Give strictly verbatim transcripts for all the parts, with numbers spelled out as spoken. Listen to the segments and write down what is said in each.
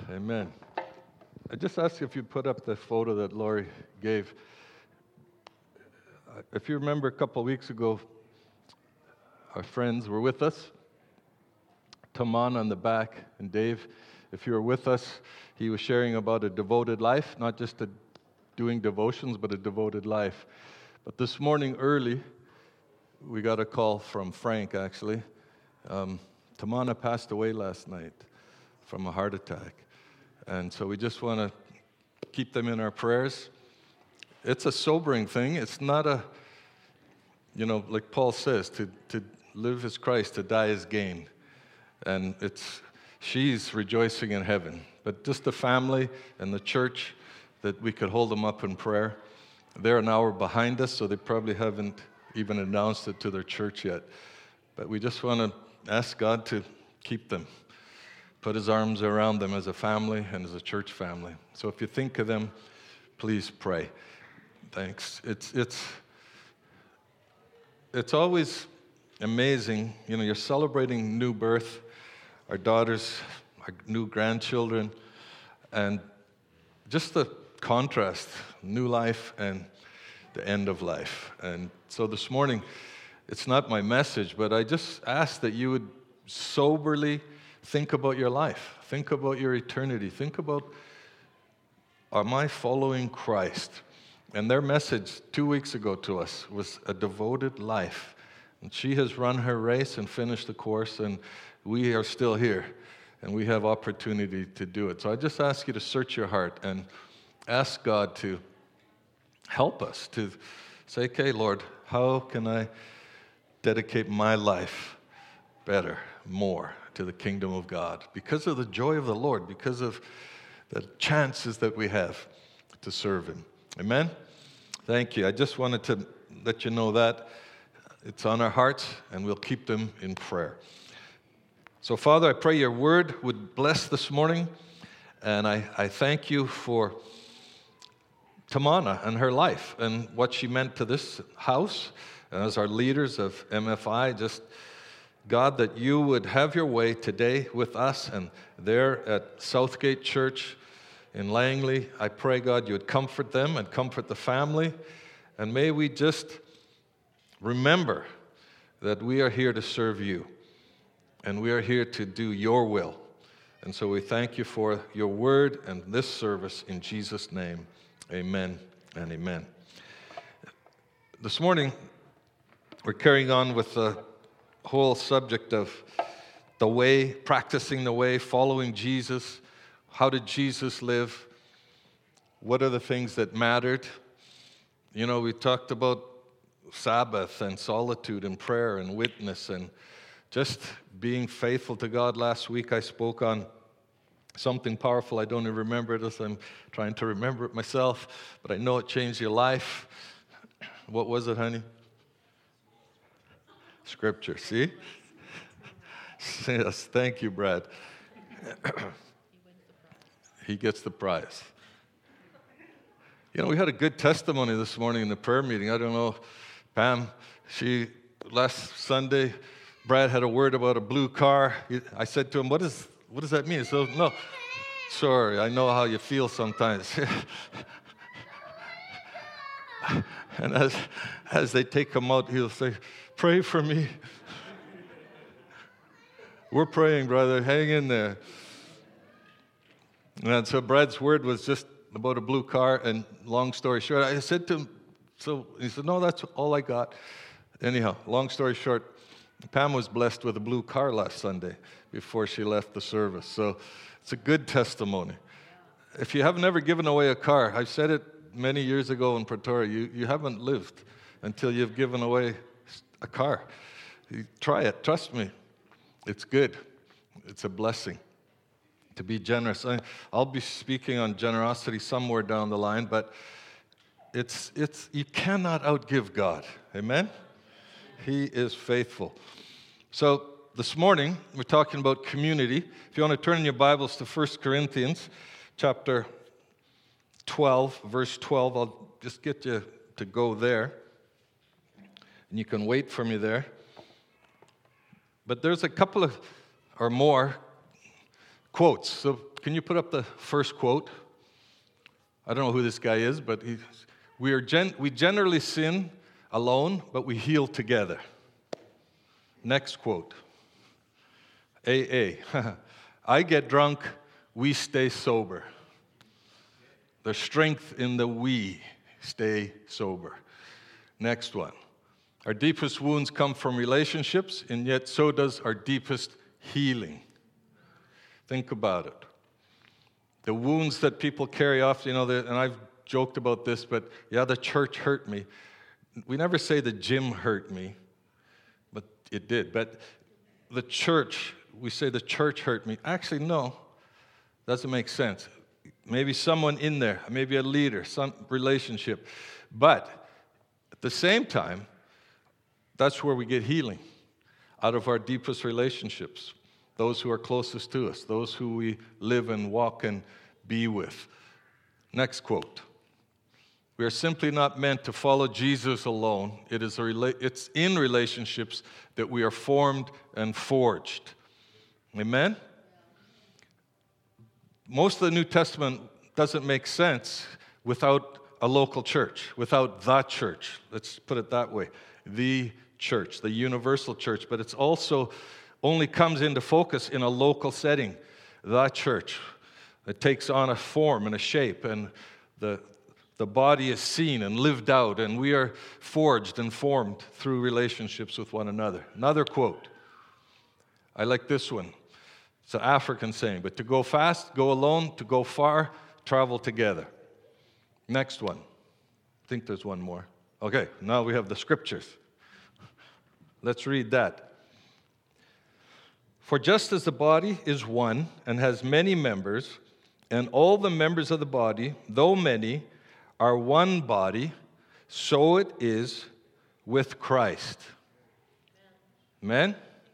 Amen. I just ask you if you put up the photo that Lori gave. Uh, If you remember a couple of weeks ago, our friends were with us. Taman on the back, and Dave, if you were with us, he was sharing about a devoted life, not just a doing devotions, but a devoted life. But this morning early, we got a call from Frank, actually. Um, Tamana passed away last night from a heart attack. And so we just want to keep them in our prayers. It's a sobering thing. It's not a, you know, like Paul says, to, to live is Christ, to die is gain. And it's, she's rejoicing in heaven. But just the family and the church, that we could hold them up in prayer. They're an hour behind us, so they probably haven't even announced it to their church yet. But we just want to ask God to keep them, put his arms around them as a family and as a church family. So if you think of them, please pray. Thanks. It's it's it's always amazing. You know, you're celebrating new birth, our daughters, our new grandchildren, and just the contrast, new life and the end of life. And so this morning, it's not my message, but I just ask that you would soberly think about your life. Think about your eternity. Think about, am I following Christ? And their message two weeks ago to us was a devoted life. And she has run her race and finished the course, and we are still here, and we have opportunity to do it. So I just ask you to search your heart and ask God to help us to say, okay, Lord, how can I dedicate my life better, more to the kingdom of God? Because of the joy of the Lord, because of the chances that we have to serve him. Amen? Thank you. I just wanted to let you know that. It's on our hearts, and we'll keep them in prayer. So, Father, I pray your word would bless this morning, and I, I thank you for Tamana and her life and what she meant to this house, and as our leaders of M F I, just God, that you would have your way today with us and there at Southgate Church in Langley. I pray, God, you would comfort them and comfort the family, and may we just remember that we are here to serve you, and we are here to do your will. And so we thank you for your word and this service in Jesus' name. Amen and amen. This morning, we're carrying on with the whole subject of the way, practicing the way, following Jesus. How did Jesus live? What are the things that mattered? You know, we talked about Sabbath and solitude and prayer and witness and just being faithful to God. Last week I spoke on something powerful. I don't even remember it as I'm trying to remember it myself, but I know it changed your life. What was it, honey? Scripture, see? Yes, thank you, Brad. He gets the prize. You know, we had a good testimony this morning in the prayer meeting. I don't know, Pam, she, last Sunday, Brad had a word about a blue car. I said to him, what is What does that mean? So, no, sorry, I know how you feel sometimes. And as as they take him out, he'll say, pray for me. We're praying, brother. Hang in there. And so Brad's word was just about a blue car, and long story short, I said to him, so he said, no, that's all I got. Anyhow, long story short, Pam was blessed with a blue car last Sunday before she left the service. So it's a good testimony. If you have never given away a car, I said it many years ago in Pretoria, you, you haven't lived until you've given away a car. You try it. Trust me. It's good. It's a blessing to be generous. I, I'll be speaking on generosity somewhere down the line, but it's it's you cannot outgive God. Amen? He is faithful. So this morning, we're talking about community. If you want to turn in your Bibles to First Corinthians chapter twelve, verse twelve, I'll just get you to go there. And you can wait for me there. But there's a couple of, or more, quotes. So can you put up the first quote? I don't know who this guy is, but he, we, are gen, we generally sin alone, but we heal together. Next quote. A A. I get drunk, we stay sober. There's strength in the we stay sober. Next one. Our deepest wounds come from relationships, and yet so does our deepest healing. Think about it. The wounds that people carry off, you know, and I've joked about this, but yeah, the church hurt me. We never say the gym hurt me, but it did. But the church, we say the church hurt me. Actually, no, doesn't make sense. Maybe someone in there, maybe a leader, some relationship. But at the same time, that's where we get healing, out of our deepest relationships. Those who are closest to us, those who we live and walk and be with. Next quote. We are simply not meant to follow Jesus alone. It is a rela- it's in relationships that we are formed and forged. Amen? Most of the New Testament doesn't make sense without a local church, without the church. Let's put it that way. The church, the universal church. But it's also only comes into focus in a local setting. The church. It takes on a form and a shape, and the, the body is seen and lived out, and we are forged and formed through relationships with one another. Another quote. I like this one. It's an African saying, but to go fast, go alone. To go far, travel together. Next one. I think there's one more. Okay, now we have the scriptures. Let's read that. For just as the body is one and has many members, and all the members of the body, though many, are one body, so it is with Christ. Amen?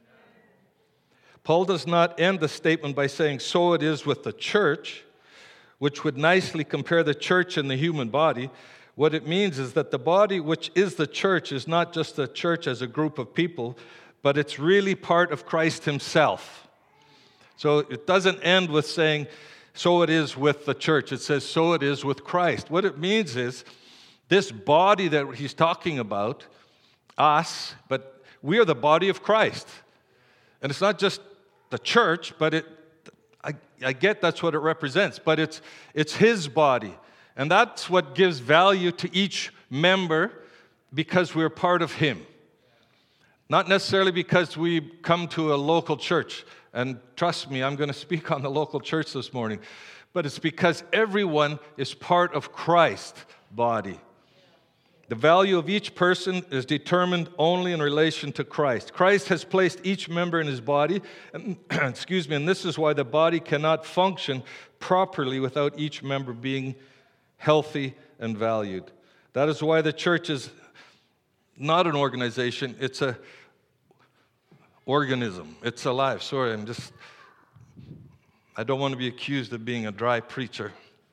Paul does not end the statement by saying, so it is with the church, which would nicely compare the church and the human body. What it means is that the body, which is the church, is not just the church as a group of people, but it's really part of Christ himself. So it doesn't end with saying, so it is with the church. It says, so it is with Christ. What it means is, this body that he's talking about, us, but we are the body of Christ. And it's not just the church, but it, I, I get that's what it represents, but it's, it's his body. And that's what gives value to each member, because we're part of him. Not necessarily because we come to a local church. And trust me, I'm going to speak on the local church this morning. But it's because everyone is part of Christ's body. The value of each person is determined only in relation to Christ. Christ has placed each member in his body. And, excuse me, and this is why the body cannot function properly without each member being healthy and valued. That is why the church is not an organization, it's a organism. It's alive. Sorry, I'm just, I don't want to be accused of being a dry preacher.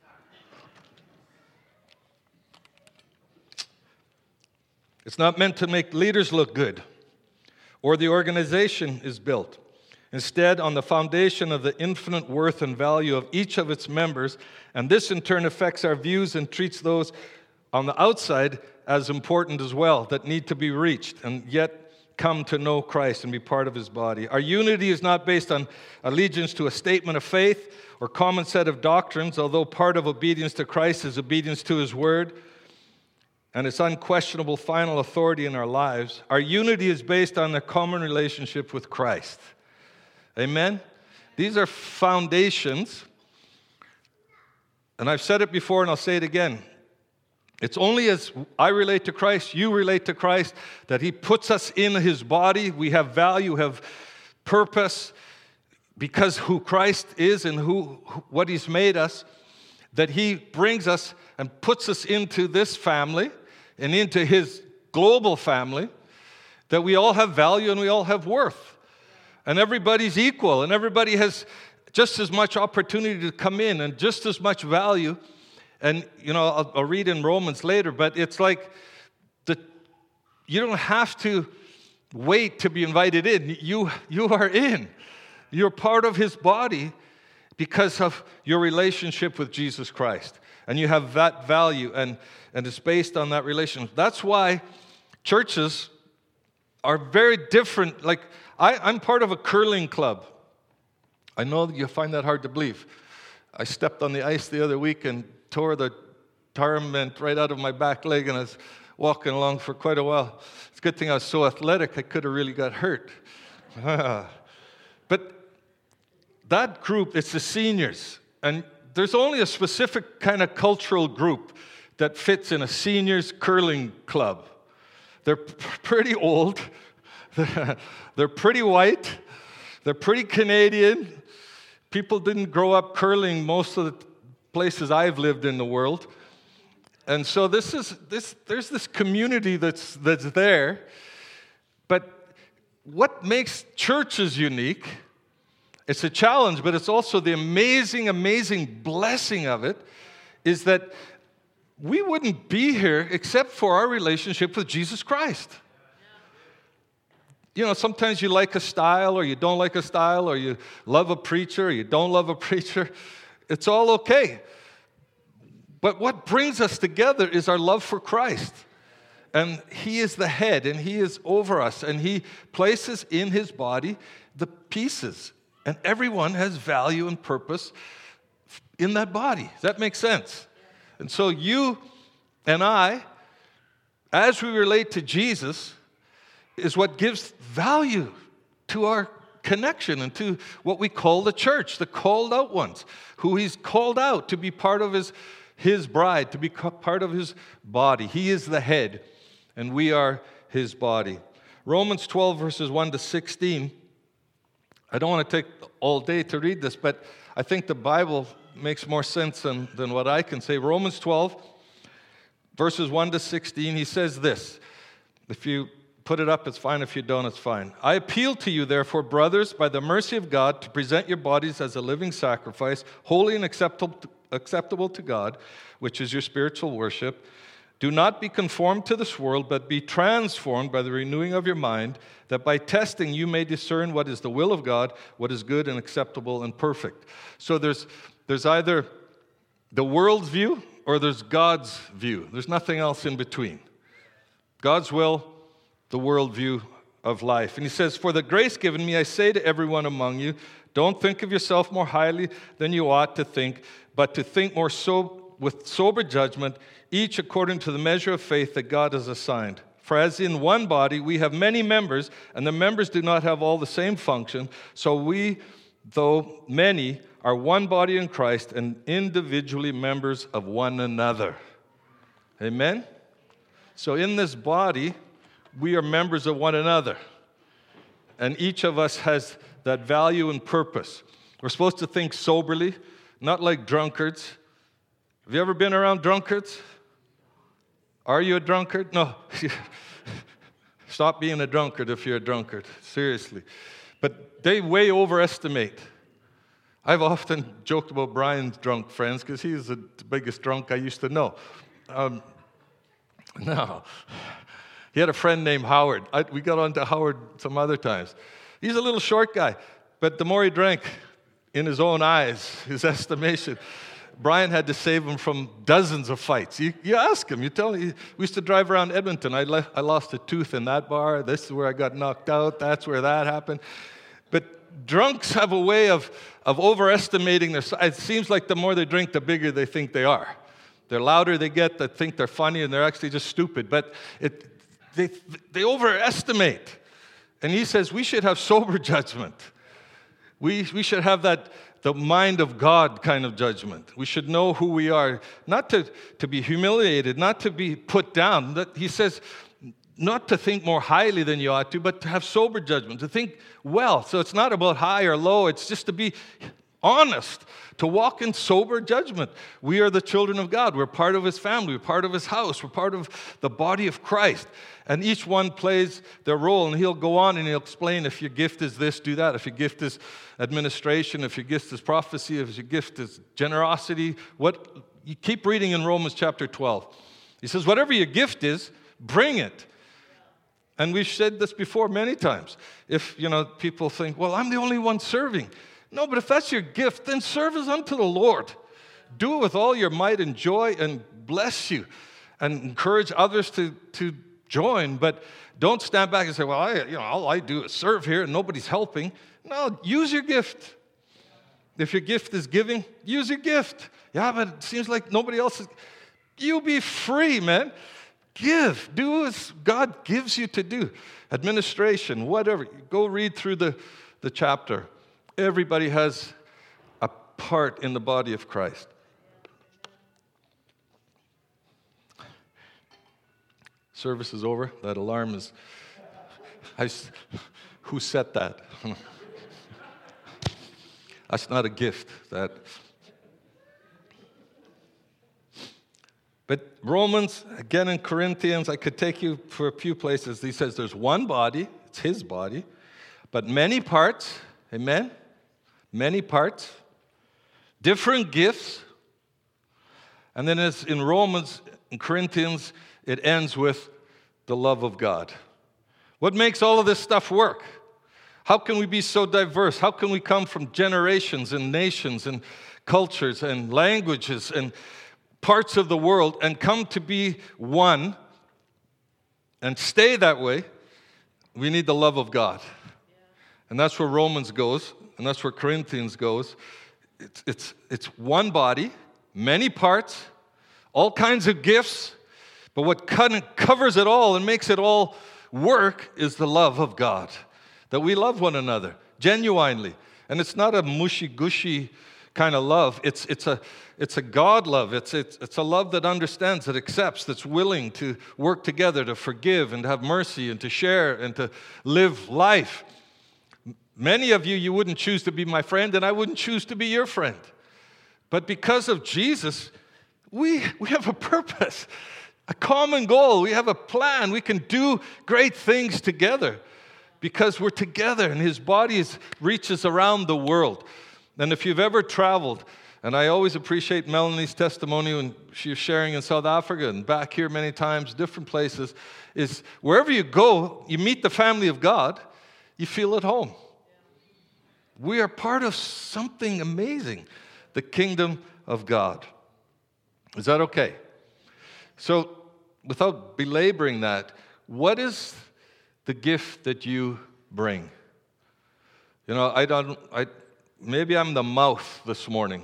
It's not meant to make leaders look good, or the organization is built. Instead, on the foundation of the infinite worth and value of each of its members, and this in turn affects our views and treats those on the outside as important as well, that need to be reached and yet come to know Christ and be part of his body. Our unity is not based on allegiance to a statement of faith or common set of doctrines, although part of obedience to Christ is obedience to his word and its unquestionable final authority in our lives. Our unity is based on a common relationship with Christ. Amen? These are foundations, and I've said it before and I'll say it again. It's only as I relate to Christ, you relate to Christ, that he puts us in his body. We have value, have purpose, because who Christ is and who what he's made us, that he brings us and puts us into this family and into his global family, that we all have value and we all have worth. And everybody's equal, and everybody has just as much opportunity to come in and just as much value. And, you know, I'll, I'll read in Romans later, but it's like the, you don't have to wait to be invited in. You, you are in. You're part of his body because of your relationship with Jesus Christ. And you have that value, and, and it's based on that relationship. That's why churches are very different. Like, I, I'm part of a curling club. I know that you find that hard to believe. I stepped on the ice the other week and tore the tarment right out of my back leg, and I was walking along for quite a while. It's a good thing I was so athletic, I could have really got hurt. But that group, it's the seniors. And there's only a specific kind of cultural group that fits in a seniors curling club. They're p- pretty old. They're pretty white. They're pretty Canadian. People didn't grow up curling most of the places I've lived in the world. And so this is this there's this community that's that's there. But what makes churches unique, it's a challenge, but it's also the amazing, amazing blessing of it, is that we wouldn't be here except for our relationship with Jesus Christ. You know, sometimes you like a style or you don't like a style, or you love a preacher or you don't love a preacher. It's all okay. But what brings us together is our love for Christ. And He is the head, and He is over us, and He places in His body the pieces. And everyone has value and purpose in that body. Does that make sense? And so you and I, as we relate to Jesus, is what gives value to our connection and to what we call the church, the called out ones, who He's called out to be part of His, his bride, to be part of His body. He is the head, and we are His body. Romans twelve, verses one to sixteen. I don't want to take all day to read this, but I think the Bible makes more sense than, than what I can say. Romans twelve, verses one to sixteen, he says this. If you put it up, it's fine. If you don't, it's fine. I appeal to you, therefore, brothers, by the mercy of God, to present your bodies as a living sacrifice, holy and acceptable to, acceptable to God, which is your spiritual worship. Do not be conformed to this world, but be transformed by the renewing of your mind, that by testing you may discern what is the will of God, what is good and acceptable and perfect. So there's there's either the world's view or there's God's view. There's nothing else in between. God's will, the world view of life. And he says, for the grace given me, I say to everyone among you, don't think of yourself more highly than you ought to think, but to think more so with sober judgment, each according to the measure of faith that God has assigned. For as in one body we have many members, and the members do not have all the same function, so we, though many, are one body in Christ and individually members of one another. Amen? So in this body, we are members of one another. And each of us has that value and purpose. We're supposed to think soberly, not like drunkards. Have you ever been around drunkards? Are you a drunkard? No. Stop being a drunkard if you're a drunkard. Seriously. But they way overestimate. I've often joked about Brian's drunk friends because he's the biggest drunk I used to know. Um, no. He had a friend named Howard. I, we got on to Howard some other times. He's a little short guy, but the more he drank, in his own eyes, his estimation, Brian had to save him from dozens of fights. You, you ask him, you tell him. We used to drive around Edmonton. I, left, I lost a tooth in that bar. This is where I got knocked out. That's where that happened. But drunks have a way of, of overestimating their size. It seems like the more they drink, the bigger they think they are. The louder they get, they think they're funny, and they're actually just stupid. But it, they, they overestimate. And he says we should have sober judgment. We, we should have that the mind of God kind of judgment. We should know who we are, not to, to be humiliated, not to be put down. That, he says not to think more highly than you ought to, but to have sober judgment, to think well. So it's not about high or low. It's just to be honest, to walk in sober judgment. We are the children of God. We're part of His family. We're part of His house. We're part of the body of Christ. And each one plays their role. And he'll go on and he'll explain if your gift is this, do that. If your gift is administration, if your gift is prophecy, if your gift is generosity, what you keep reading in Romans chapter twelve. He says, whatever your gift is, bring it. And we've said this before many times. If, you know, people think, well, I'm the only one serving. No, but if that's your gift, then serve as unto the Lord. Do it with all your might and joy and bless you and encourage others to, to join. But don't stand back and say, well, I, you know, all I do is serve here and nobody's helping. No, use your gift. If your gift is giving, use your gift. Yeah, but it seems like nobody else is. You be free, man. Give. Do as God gives you to do. Administration, whatever. Go read through the, the chapter. Everybody has a part in the body of Christ. Service is over. That alarm is... I, who set that? That's not a gift. That. But Romans, again in Corinthians, I could take you for a few places. He says there's one body, it's his body, but many parts, amen? Many parts, different gifts. And then as in Romans, in Corinthians, it ends with the love of God. What makes all of this stuff work? How can we be so diverse? How can we come from generations and nations and cultures and languages and parts of the world and come to be one and stay that way? We need the love of God. And that's where Romans goes, and that's where Corinthians goes. It's, it's, it's one body, many parts, all kinds of gifts, but what kind of covers it all and makes it all work is the love of God. That we love one another genuinely. And it's not a mushy-gushy kind of love. It's, it's, a, it's a God love. It's, it's, it's a love that understands, that accepts, that's willing to work together, to forgive and to have mercy and to share and to live life. Many of you, you wouldn't choose to be my friend, and I wouldn't choose to be your friend. But because of Jesus, we, we have a purpose, a common goal. We have a plan. We can do great things together because we're together, and his body is, reaches around the world. And if you've ever traveled, and I always appreciate Melanie's testimony when she was sharing in South Africa and back here many times, different places, is wherever you go, you meet the family of God, you feel at home. We are part of something amazing, the kingdom of God. Is that okay? So, without belaboring that, what is the gift that you bring? You know, I don't, I, maybe I'm the mouth this morning.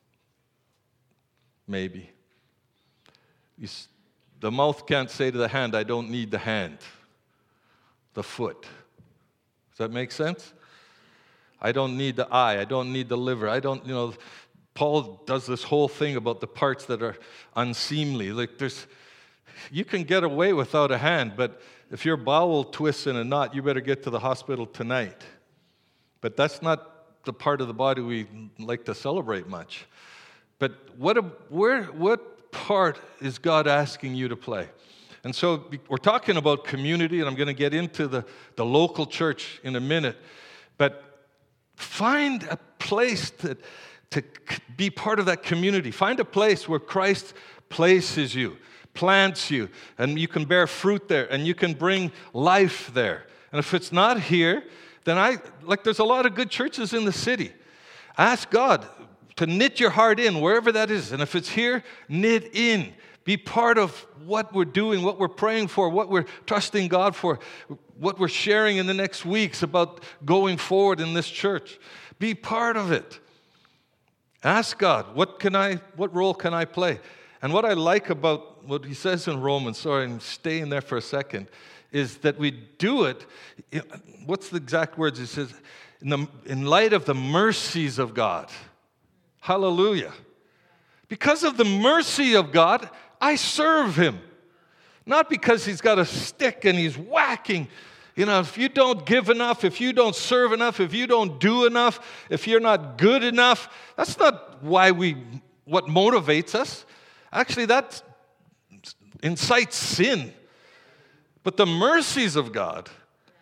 Maybe. You, the mouth can't say to the hand, I don't need the hand. The foot. Does that make sense? I don't need the eye. I don't need the liver. I don't, you know, Paul does this whole thing about the parts that are unseemly. Like there's, you can get away without a hand, but if your bowel twists in a knot, you better get to the hospital tonight. But that's not the part of the body we like to celebrate much. But what, a, where, what part is God asking you to play? And so we're talking about community, and I'm going to get into the, the local church in a minute. But find a place to, to be part of that community. Find a place where Christ places you, plants you, and you can bear fruit there, and you can bring life there. And if it's not here, then I, like there's a lot of good churches in the city. Ask God to knit your heart in, wherever that is. And if it's here, knit in. Be part of what we're doing, what we're praying for, what we're trusting God for, what we're sharing in the next weeks about going forward in this church. Be part of it. Ask God, what can I, what role can I play? And what I like about what he says in Romans, sorry, I'm staying there for a second, is that we do it, what's the exact words? He says, in, the, in light of the mercies of God. Hallelujah. Because of the mercy of God, I serve him. Not because he's got a stick and he's whacking. You know, if you don't give enough, if you don't serve enough, if you don't do enough, if you're not good enough, that's not why we, what motivates us. Actually, that incites sin. But the mercies of God,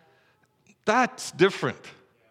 that's different.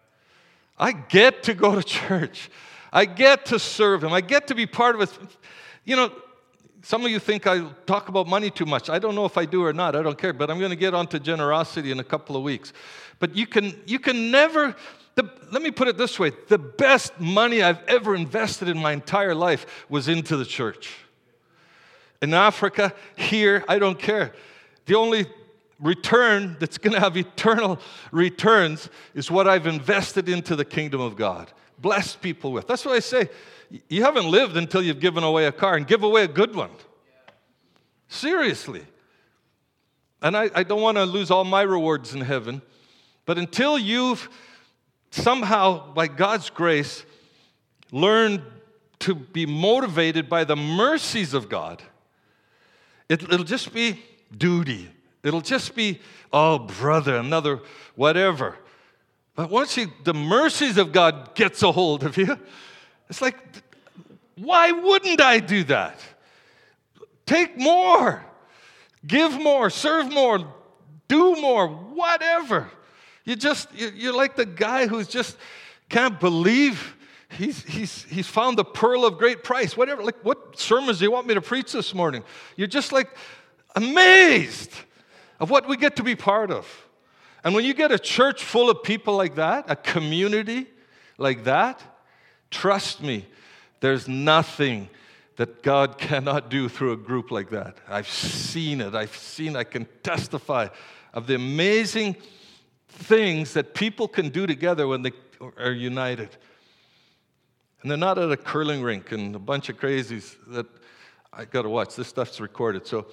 I get to go to church. I get to serve him. I get to be part of it. You know, some of you think I talk about money too much. I don't know if I do or not. I don't care. But I'm going to get onto generosity in a couple of weeks. But you can, you can never, the, let me put it this way. The best money I've ever invested in my entire life was into the church. In Africa, here, I don't care. The only return that's going to have eternal returns is what I've invested into the kingdom of God. Bless people with. That's what I say. You haven't lived until you've given away a car, and give away a good one. Seriously. And I, I don't want to lose all my rewards in heaven, but until you've somehow, by God's grace, learned to be motivated by the mercies of God, it, it'll just be duty. It'll just be, oh, brother, another whatever. But once you, the mercies of God gets a hold of you, it's like, why wouldn't I do that? Take more. Give more. Serve more. Do more. Whatever. You just, you're like the guy who's just can't believe he's, he's, he's found the pearl of great price. Whatever. Like, what sermons do you want me to preach this morning? You're just like amazed of what we get to be part of. And when you get a church full of people like that, a community like that, trust me, there's nothing that God cannot do through a group like that. I've seen it. I've seen, I can testify of the amazing things that people can do together when they are united. And they're not at a curling rink and a bunch of crazies that I got to watch. This stuff's recorded. So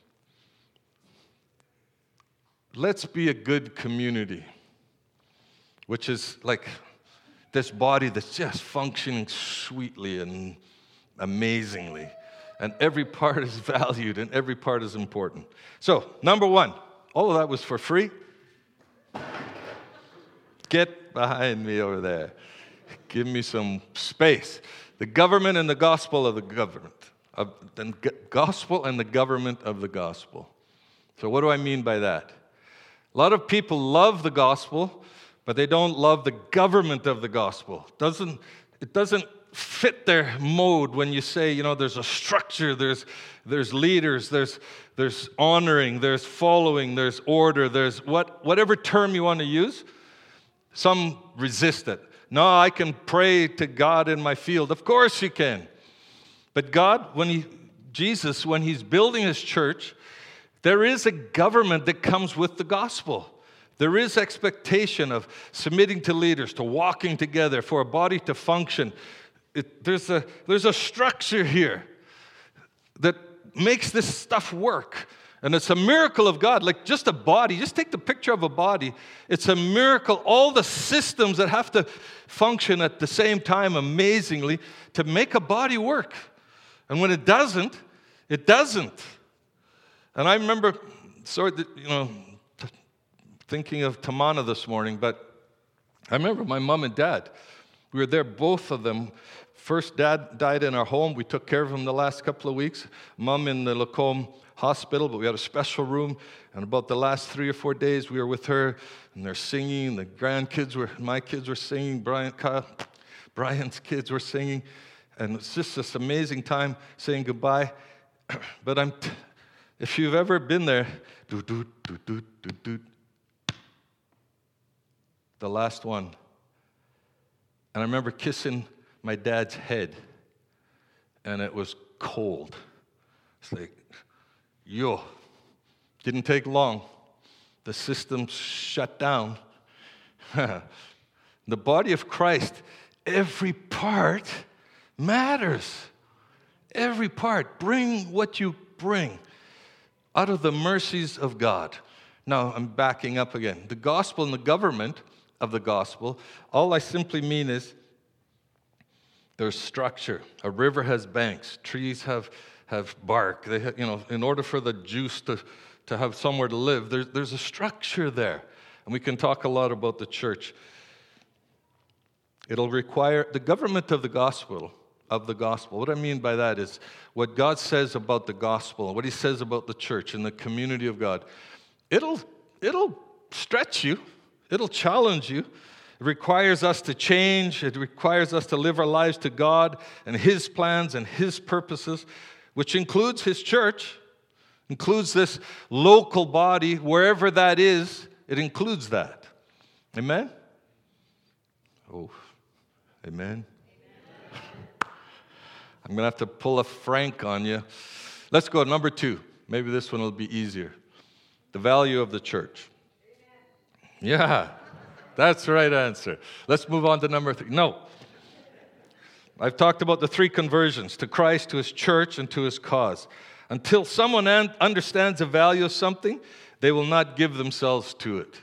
let's be a good community, which is like this body that's just functioning sweetly and amazingly. And every part is valued and every part is important. So, number one, all of that was for free. Get behind me over there. Give me some space. The government and the gospel of the government. Of the gospel and the government of the gospel. So what do I mean by that? A lot of people love the gospel, but they don't love the government of the gospel. Doesn't, it doesn't fit their mode when you say, you know, there's a structure, there's, there's leaders, there's, there's honoring, there's following, there's order, there's what, whatever term you want to use. Some resist it. No, I can pray to God in my field. Of course you can. But God, when he, Jesus, when he's building his church, there is a government that comes with the gospel. There is expectation of submitting to leaders, to walking together, for a body to function. It, there's a, there's a structure here that makes this stuff work. And it's a miracle of God, like just a body. Just take the picture of a body. It's a miracle. All the systems that have to function at the same time amazingly to make a body work. And when it doesn't, it doesn't. And I remember, sort of, you know, t- thinking of Tamana this morning, but I remember my mom and dad. We were there, both of them. First, dad died in our home. We took care of him the last couple of weeks. Mom in the Lacombe Hospital, but we had a special room. And about the last three or four days, we were with her, and they're singing. The grandkids were, my kids were singing. Brian, Kyle, Brian's kids were singing. And it's just this amazing time saying goodbye. But I'm, t- if you've ever been there, do do do do do do. The last one. And I remember kissing my dad's head, and it was cold. It's like, yo, didn't take long. The system shut down. The body of Christ, every part matters. Every part. Bring what you bring out of the mercies of God. Now, I'm backing up again. The gospel and the government of the gospel, all I simply mean is there's structure. A river has banks. Trees have, have bark. They have, you know, in order for the juice to, to have somewhere to live, there's, there's a structure there. And we can talk a lot about the church. It'll require the government of the gospel, of the gospel. What I mean by that is what God says about the gospel, what he says about the church and the community of God. It'll, it'll stretch you. It'll challenge you. It requires us to change. It requires us to live our lives to God and his plans and his purposes. which includes his church, includes this local body, wherever that is, it includes that. Amen? Oh, amen. I'm going to have to pull a Frank on you. Let's go to number two. Maybe this one will be easier. The value of the church. Yeah, that's the right answer. Let's move on to number three. No. I've talked about the three conversions, to Christ, to his church, and to his cause. Until someone understands the value of something, they will not give themselves to it.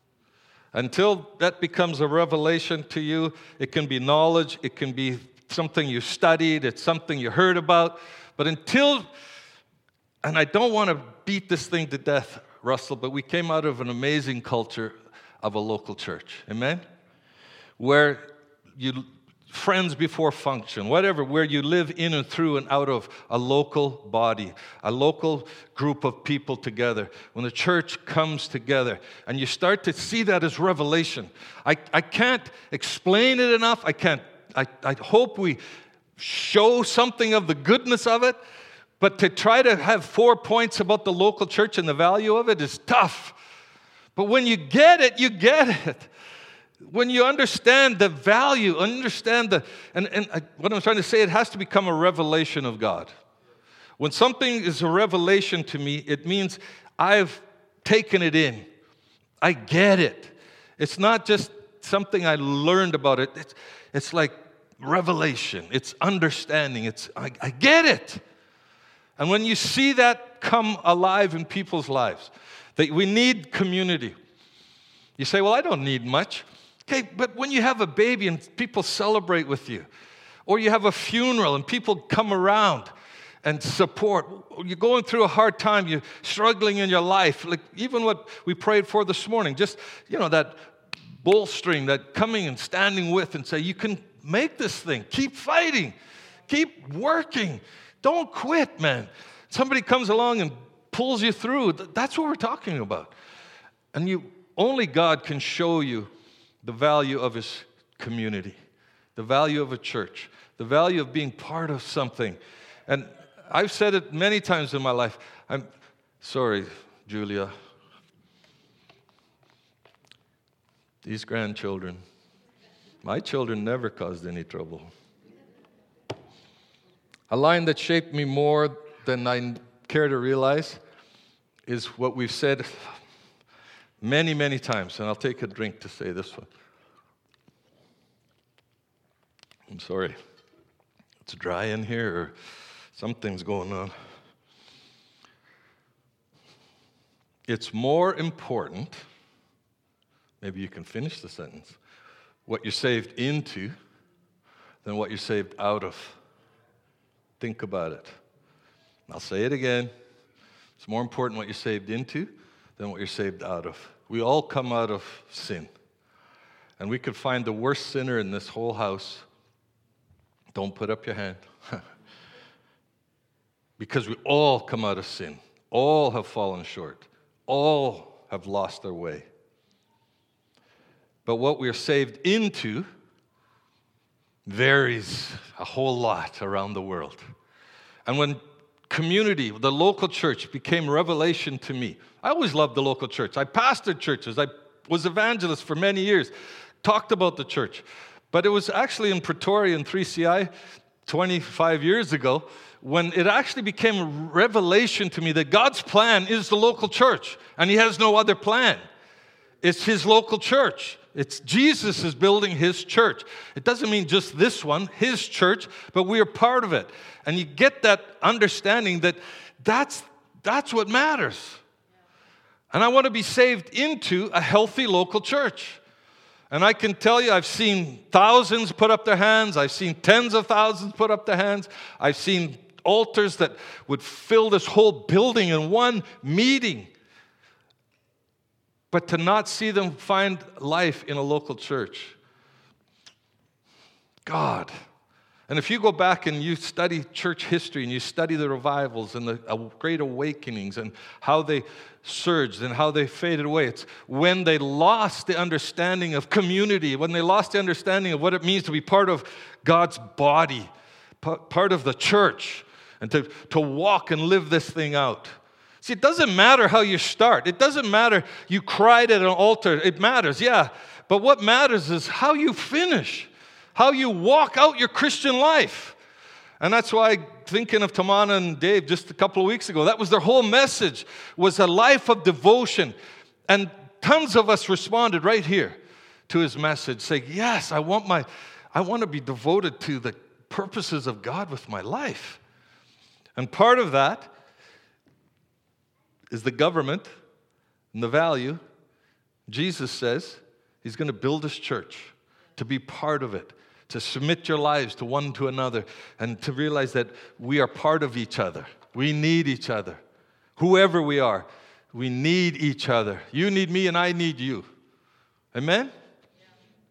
Until that becomes a revelation to you, it can be knowledge, it can be something you studied, it's something you heard about. But until, and I don't want to beat this thing to death, Russell, but we came out of an amazing culture of a local church. Amen? Where you, friends before function, whatever, where you live in and through and out of a local body, a local group of people together. When the church comes together and you start to see that as revelation. I, I can't explain it enough. I can't, I, I hope we show something of the goodness of it, but to try to have four points about the local church and the value of it is tough. But when you get it, you get it. When you understand the value, understand the, and, and I, what I'm trying to say, it has to become a revelation of God. When something is a revelation to me, it means I've taken it in. I get it. It's not just something I learned about it. It's, it's like revelation. It's understanding. It's, I, I get it. And when you see that come alive in people's lives, that we need community. You say, well, I don't need much. Okay, but when you have a baby and people celebrate with you, or you have a funeral and people come around and support, or you're going through a hard time, you're struggling in your life, like even what we prayed for this morning, just, you know, that bolstering, that coming and standing with and say, you can make this thing, keep fighting, keep working, don't quit, man. Somebody comes along and pulls you through. That's what we're talking about. And you only God can show you the value of his community, the value of a church, the value of being part of something. And I've said it many times in my life. I'm sorry, Julia. These grandchildren, my children never caused any trouble. A line that shaped me more than I care to realize is what we've said many, many times, and I'll take a drink to say this one. I'm sorry. It's dry in here, or something's going on. It's more important, maybe you can finish the sentence, what you're saved into than what you're saved out of. Think about it. I'll say it again. It's more important what you're saved into than what you're saved out of. We all come out of sin. And we could find the worst sinner in this whole house. Don't put up your hand. Because we all come out of sin. All have fallen short. All have lost their way. But what we're saved into varies a whole lot around the world. And when community, the local church became revelation to me. I always loved the local church. I pastored churches. I was evangelist for many years, talked about the church. But it was actually in Pretoria in three C I twenty-five years ago when it actually became a revelation to me that God's plan is the local church, and he has no other plan. It's his local church. It's Jesus is building his church. It doesn't mean just this one, his church, but we are part of it. And you get that understanding that that's, that's what matters. And I want to be saved into a healthy local church. And I can tell you, I've seen thousands put up their hands. I've seen tens of thousands put up their hands. I've seen altars that would fill this whole building in one meeting. But to not see them find life in a local church. God. And if you go back and you study church history and you study the revivals and the great awakenings and how they surged and how they faded away, it's when they lost the understanding of community, when they lost the understanding of what it means to be part of God's body, part of the church. and to, to walk and live this thing out. See, it doesn't matter how you start. It doesn't matter you cried at an altar. It matters, yeah. But what matters is how you finish, how you walk out your Christian life. And that's why, thinking of Tamana and Dave just a couple of weeks ago, that was their whole message, was a life of devotion. And tons of us responded right here to his message, saying, yes, I want my, I want to be devoted to the purposes of God with my life. And part of that is the government and the value. Jesus says he's going to build his church, to be part of it, to submit your lives to one to another, and to realize that we are part of each other. We need each other. Whoever we are, we need each other. You need me and I need you. Amen? Yeah.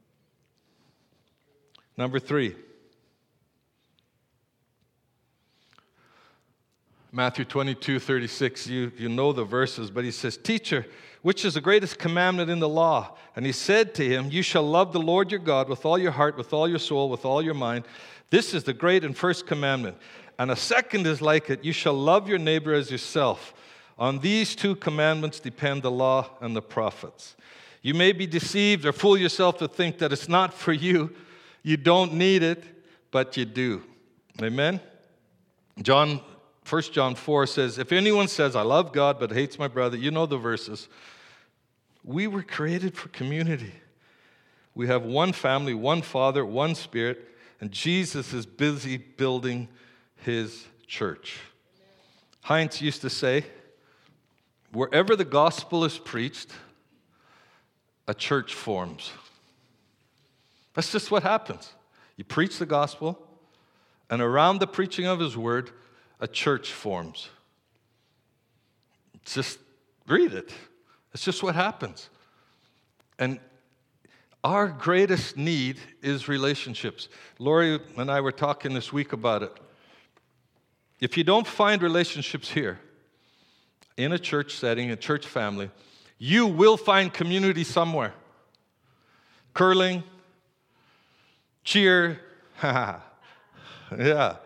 Number three. Matthew twenty-two, thirty-six, you, you know the verses, but he says, Teacher, which is the greatest commandment in the law? And he said to him, You shall love the Lord your God with all your heart, with all your soul, with all your mind. This is the great and first commandment. And a second is like it, you shall love your neighbor as yourself. On these two commandments depend the law and the prophets. You may be deceived or fool yourself to think that it's not for you. You don't need it, but you do. Amen? John First John four says, if anyone says, I love God but hates my brother, you know the verses. We were created for community. We have one family, one Father, one Spirit, and Jesus is busy building his church. Heinz used to say, wherever the gospel is preached, a church forms. That's just what happens. You preach the gospel, and around the preaching of his word, a church forms. Just read it. It's just what happens. And our greatest need is relationships. Lori and I were talking this week about it. If you don't find relationships here, in a church setting, a church family, you will find community somewhere. Curling, cheer, yeah.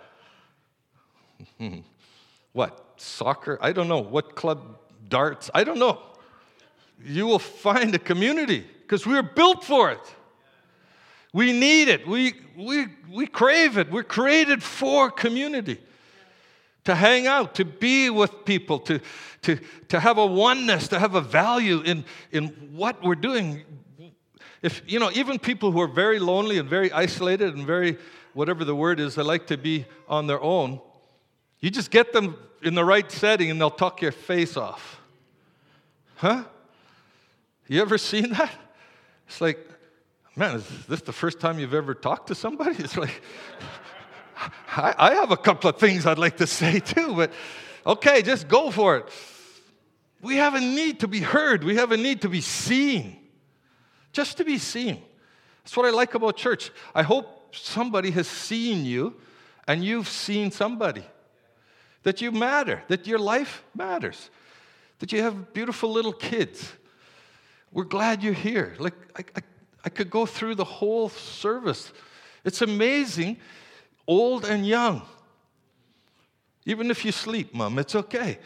What? Soccer? I don't know. What club? Darts? I don't know. You will find a community because we are built for it. We need it. We, we, we crave it. We're created for community. To hang out, to be with people, to, to, to have a oneness, to have a value in, in what we're doing. If, you know, even people who are very lonely and very isolated and very, whatever the word is, they like to be on their own, you just get them in the right setting and they'll talk your face off. Huh? You ever seen that? It's like, man, is this the first time you've ever talked to somebody? It's like, I, I have a couple of things I'd like to say too, but okay, just go for it. We have a need to be heard. We have a need to be seen. Just to be seen. That's what I like about church. I hope somebody has seen you and you've seen somebody. That you matter, that your life matters, that you have beautiful little kids. We're glad you're here. Like, I, I, I could go through the whole service. It's amazing, old and young. Even if you sleep, Mom, it's okay.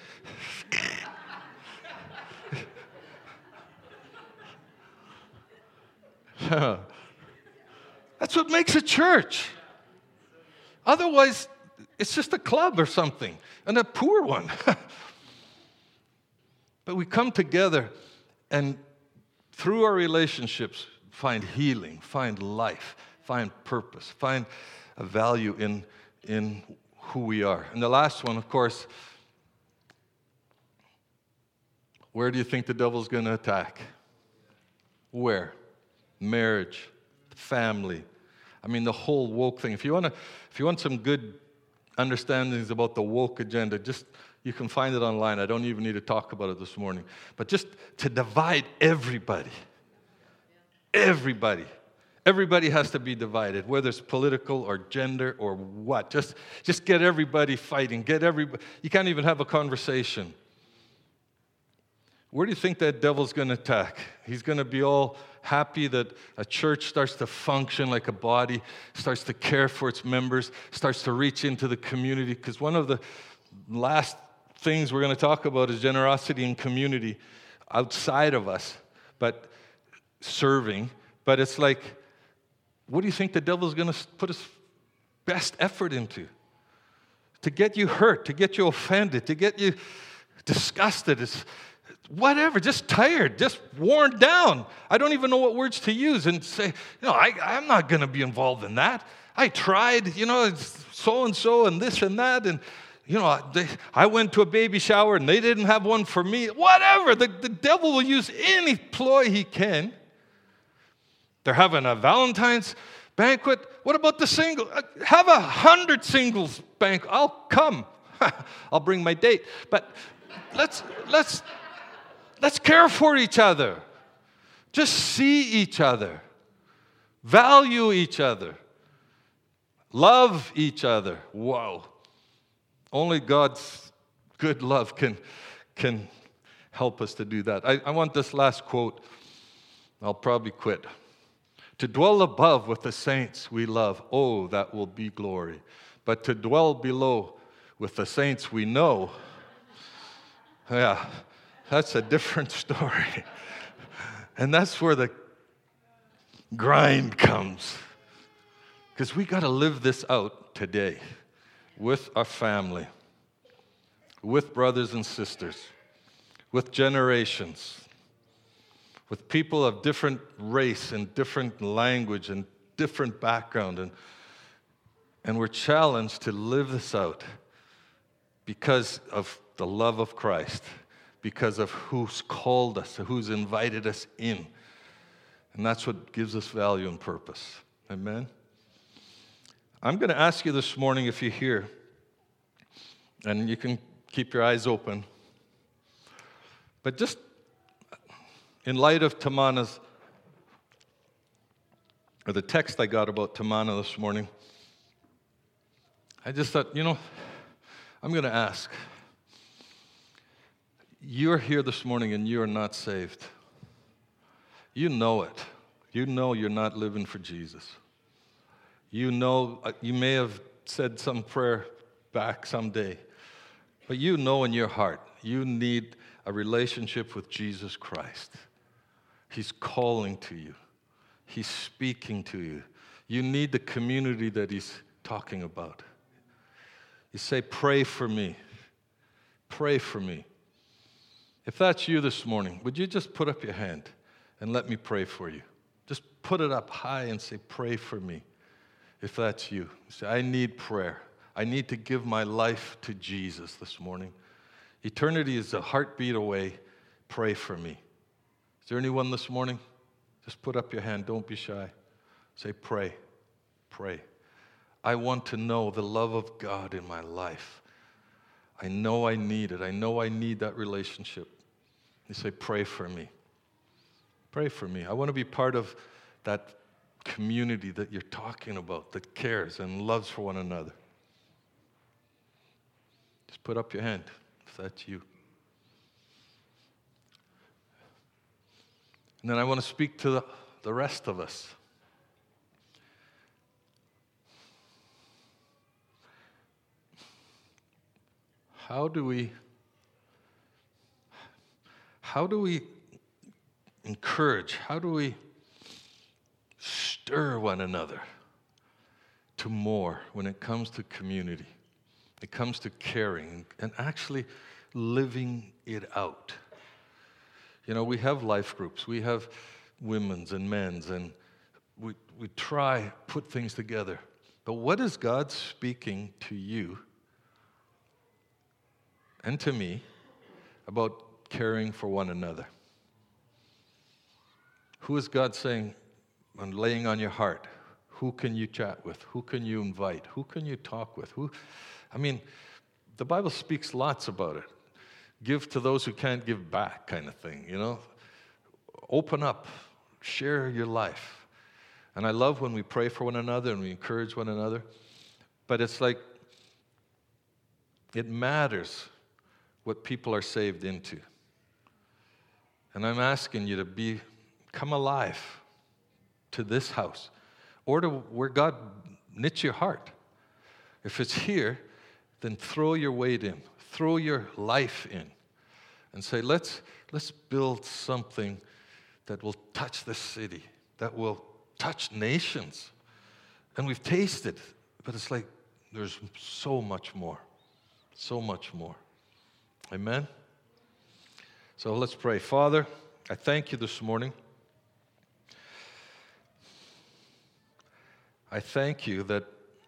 That's what makes a church. Otherwise, it's just a club or something, and a poor one. But we come together and through our relationships find healing, find life, find purpose, find a value in, in who we are. And the last one, of course, where do you think the devil's going to attack? Where? Marriage, family. I mean, the whole woke thing. If you want to, if you want some good understandings about the woke agenda, just you can find it online. I don't even need to talk about it this morning. But just to divide everybody. Everybody. Everybody has to be divided, whether it's political or gender or what. Just, just get everybody fighting. Get everybody. You can't even have a conversation. Where do you think that devil's going to attack? He's going to be all happy that a church starts to function like a body, starts to care for its members, starts to reach into the community. Because one of the last things we're going to talk about is generosity in community outside of us, but serving. But it's like, what do you think the devil's going to put his best effort into? To get you hurt, to get you offended, to get you disgusted, it's whatever, just tired, just worn down. I don't even know what words to use and say, no, I, I'm not going to be involved in that. I tried, you know, it's so-and-so and this and that, and, you know, they, I went to a baby shower and they didn't have one for me. Whatever, the, the devil will use any ploy he can. They're having a Valentine's banquet. What about the single? Have a hundred singles banquet. I'll come. I'll bring my date. But let's let's let's care for each other. Just see each other. Value each other. Love each other. Wow. Only God's good love can can help us to do that. I, I want this last quote. I'll probably quit. To dwell above with the saints we love, oh, that will be glory. But to dwell below with the saints we know, yeah, that's a different story. And that's where the grind comes. Because we got to live this out today with our family, with brothers and sisters, with generations, with people of different race and different language and different background. And, and we're challenged to live this out because of the love of Christ, because of who's called us, who's invited us in. And that's what gives us value and purpose. Amen? I'm going to ask you this morning if you're here, and you can keep your eyes open, but just in light of Tamana's, or the text I got about Tamana this morning, I just thought, you know, I'm going to ask. You're here this morning and you are not saved. You know it. You know you're not living for Jesus. You know, you may have said some prayer back someday, but you know in your heart, you need a relationship with Jesus Christ. He's calling to you. He's speaking to you. You need the community that he's talking about. You say, pray for me. Pray for me. If that's you this morning, would you just put up your hand and let me pray for you? Just put it up high and say, pray for me. If that's you. Say, I need prayer. I need to give my life to Jesus this morning. Eternity is a heartbeat away. Pray for me. Is there anyone this morning? Just put up your hand. Don't be shy. Say, pray. Pray. I want to know the love of God in my life. I know I need it. I know I need that relationship. You say, pray for me. Pray for me. I want to be part of that community that you're talking about, that cares and loves for one another. Just put up your hand if that's you. And then I want to speak to the, the rest of us. How do we, how do we encourage, how do we stir one another to more when it comes to community? It comes to caring and actually living it out. You know, we have life groups, we have women's and men's, and we we try put things together. But what is God speaking to you and to me about caring for one another? Who is God saying and laying on your heart? Who can you chat with? Who can you invite? Who can you talk with? Who? I mean, the Bible speaks lots about it. Give to those who can't give back, kind of thing, you know? Open up, share your life. And I love when we pray for one another and we encourage one another. But it's like, it matters what people are saved into. And I'm asking you to be come alive to this house or to where God knits your heart. If it's here, then throw your weight in, throw your life in, and say, let's, let's build something that will touch this city, that will touch nations. And we've tasted, but it's like there's so much more, so much more. Amen? So let's pray. Father, I thank you this morning. I thank you that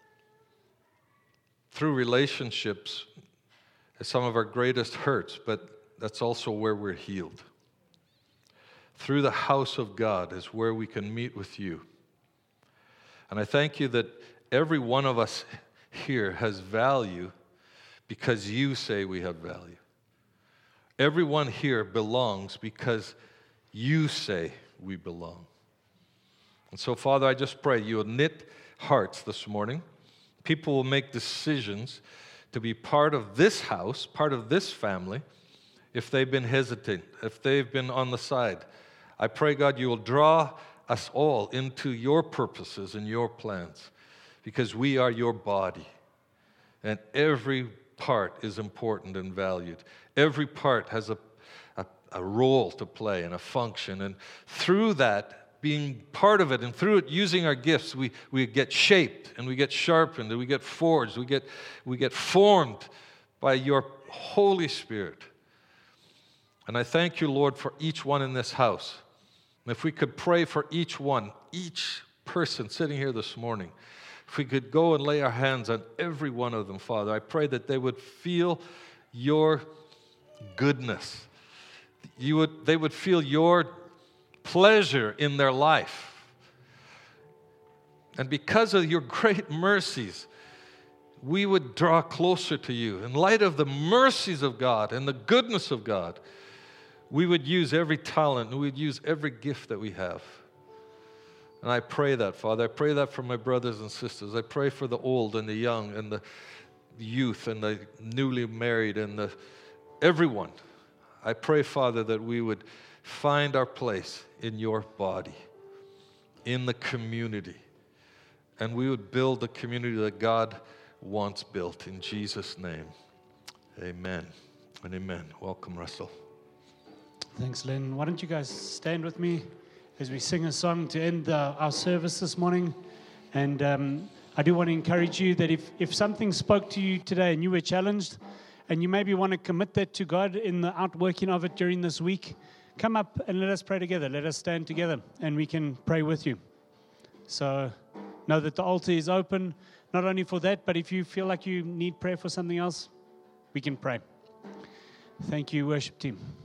through relationships is some of our greatest hurts, but that's also where we're healed. Through the house of God is where we can meet with you. And I thank you that every one of us here has value because you say we have value. Everyone here belongs because you say we belong. And so, Father, I just pray you will knit hearts this morning. People will make decisions to be part of this house, part of this family, if they've been hesitant, if they've been on the side. I pray, God, you will draw us all into your purposes and your plans, because we are your body, and every part is important and valued. Every part has a, a, a role to play and a function, and through that, being part of it, and through it using our gifts, we, we get shaped, and we get sharpened, and we get forged, we get, we get formed by your Holy Spirit. And I thank you, Lord, for each one in this house. And if we could pray for each one, each person sitting here this morning, if we could go and lay our hands on every one of them, Father, I pray that they would feel your goodness. You would, they would feel your pleasure in their life. And because of your great mercies, we would draw closer to you. In light of the mercies of God and the goodness of God, we would use every talent and we would use every gift that we have. And I pray that, Father. I pray that for my brothers and sisters. I pray for the old and the young and the youth and the newly married and the everyone. I pray, Father, that we would find our place in your body, in the community, and we would build the community that God wants built. In Jesus' name, amen and amen. Welcome, Russell. Thanks, Len. Why don't you guys stand with me as we sing a song to end the, our service this morning. And um, I do want to encourage you that if, if something spoke to you today and you were challenged, and you maybe want to commit that to God in the outworking of it during this week, come up and let us pray together. Let us stand together, and we can pray with you. So know that the altar is open, not only for that, but if you feel like you need prayer for something else, we can pray. Thank you, worship team.